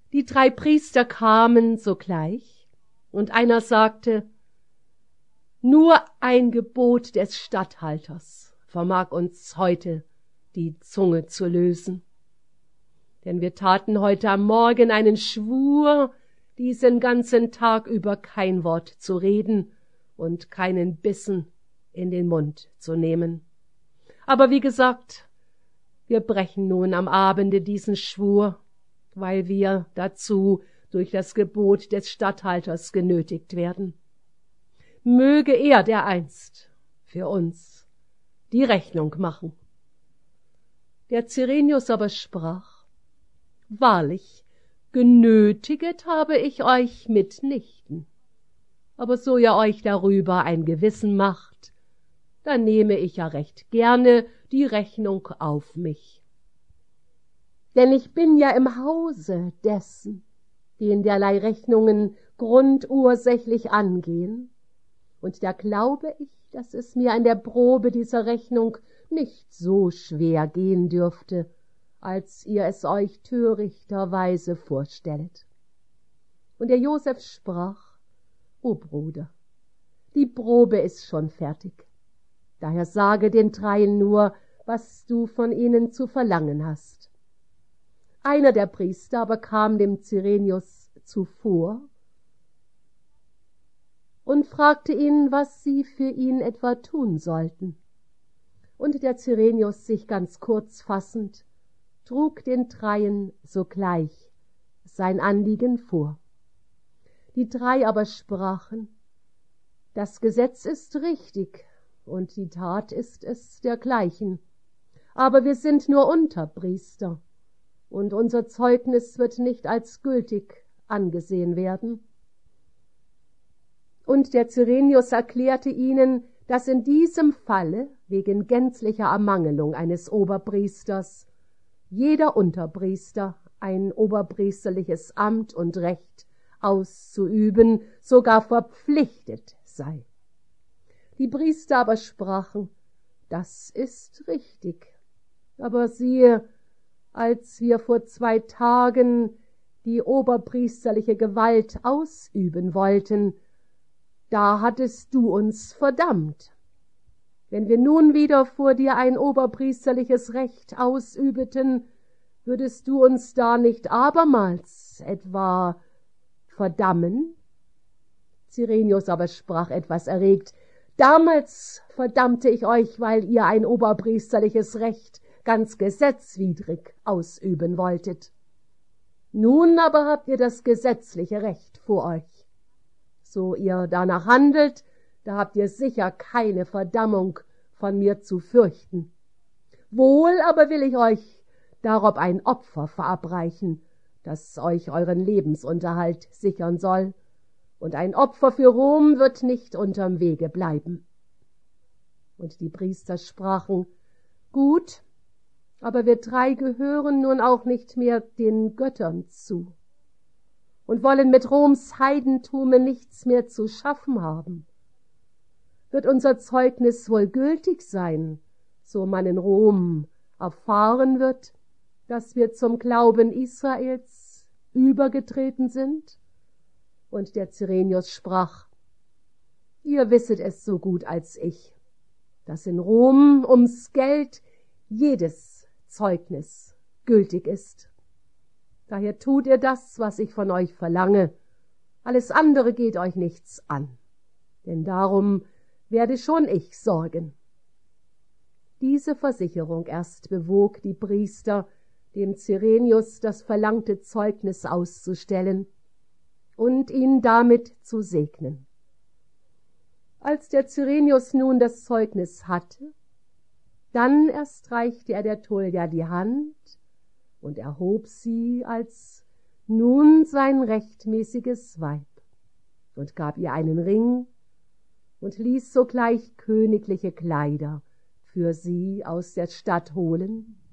Die 3 Priester kamen sogleich, und einer sagte: Nur ein Gebot des Statthalters vermag uns heute die Zunge zu lösen. Denn wir taten heute am Morgen einen Schwur, diesen ganzen Tag über kein Wort zu reden und keinen Bissen in den Mund zu nehmen. Aber wie gesagt, wir brechen nun am Abende diesen Schwur, weil wir dazu durch das Gebot des Statthalters genötigt werden. Möge er dereinst für uns die Rechnung machen. Der Cyrenius aber sprach: Wahrlich, genötiget habe ich euch mitnichten. Aber so ihr euch darüber ein Gewissen macht, dann nehme ich ja recht gerne die Rechnung auf mich. Denn ich bin ja im Hause dessen, den derlei Rechnungen grundursächlich angehen, und da glaube ich, dass es mir an der Probe dieser Rechnung nicht so schwer gehen dürfte, als ihr es euch törichterweise vorstellt. Und der Joseph sprach: O Bruder, die Probe ist schon fertig. Daher sage den 3 nur, was du von ihnen zu verlangen hast. Einer der Priester aber kam dem Cyrenius zuvor und fragte ihn, was sie für ihn etwa tun sollten. Und der Cyrenius, sich ganz kurz fassend, trug den 3 sogleich sein Anliegen vor. Die 3 aber sprachen: Das Gesetz ist richtig, und die Tat ist es dergleichen. Aber wir sind nur Unterpriester, und unser Zeugnis wird nicht als gültig angesehen werden. Und der Cyrenius erklärte ihnen, dass in diesem Falle, wegen gänzlicher Ermangelung eines Oberpriesters, jeder Unterpriester ein oberpriesterliches Amt und Recht auszuüben sogar verpflichtet sei. Die Priester aber sprachen: Das ist richtig. Aber siehe, als wir vor 2 Tagen die oberpriesterliche Gewalt ausüben wollten, da hattest du uns verdammt. Wenn wir nun wieder vor dir ein oberpriesterliches Recht ausübeten, würdest du uns da nicht abermals etwa verdammen? Cyrenius aber sprach etwas erregt: Damals verdammte ich euch, weil ihr ein oberpriesterliches Recht ganz gesetzwidrig ausüben wolltet. Nun aber habt ihr das gesetzliche Recht vor euch. So ihr danach handelt, da habt ihr sicher keine Verdammung von mir zu fürchten. Wohl aber will ich euch darob ein Opfer verabreichen, das euch euren Lebensunterhalt sichern soll, und ein Opfer für Rom wird nicht unterm Wege bleiben. Und die Priester sprachen: Gut, aber wir 3 gehören nun auch nicht mehr den Göttern zu und wollen mit Roms Heidentume nichts mehr zu schaffen haben. Wird unser Zeugnis wohl gültig sein, so man in Rom erfahren wird, dass wir zum Glauben Israels übergetreten sind? Und der Cyrenius sprach: Ihr wisset es so gut als ich, dass in Rom ums Geld jedes Zeugnis gültig ist. Daher tut ihr das, was ich von euch verlange. Alles andere geht euch nichts an, denn darum werde schon ich sorgen. Diese Versicherung erst bewog die Priester, dem Cyrenius das verlangte Zeugnis auszustellen und ihn damit zu segnen. Als der Cyrenius nun das Zeugnis hatte, dann erst reichte er der Tullia die Hand und erhob sie als nun sein rechtmäßiges Weib und gab ihr einen Ring und ließ sogleich königliche Kleider für sie aus der Stadt holen